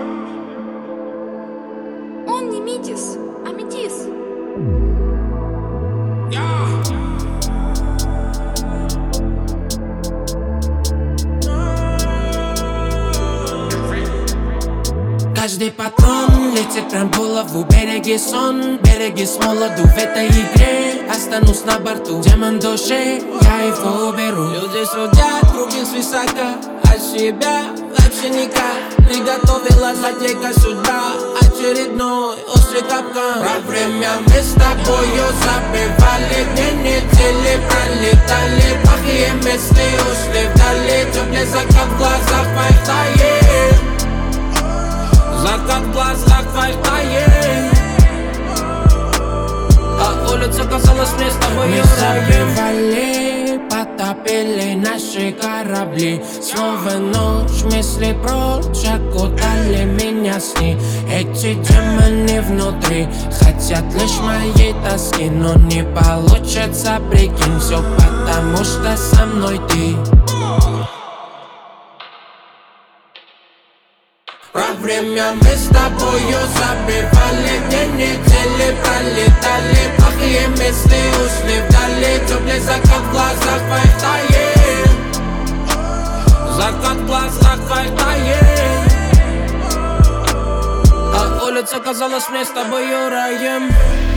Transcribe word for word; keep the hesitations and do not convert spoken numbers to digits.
Он не Митис, а Метис. Каждый патрон летит прям в голову. Береги сон, береги с молоду. В этой игре останусь на борту. Демон души, я его уберу. Люди судят, круги свисака, а себя вообще никак. Приготовила злодейка судьба, очередной острый капкан. Про время мы с тобою забивали, дни недели пролетали. Плохие мысли ушли вдали, теплый закат в глазах твоих тает. Закат в глазах твоих тает. А улица казалась мне с тобою раем. Мы забивали, потопили наши корабли. Снова ночь, мысли прочь, окутали меня сны. Эти демоны внутри хотят лишь моей тоски, но не получится, прикинь, все потому что со мной ты. Про время мы с тобою забивали, дни недели пролетали. Плохие мысли ушли вдали, теплый закат в глазах твоих тает. Закат в глазах твоих тает. А улица казалась мне с тобою раем.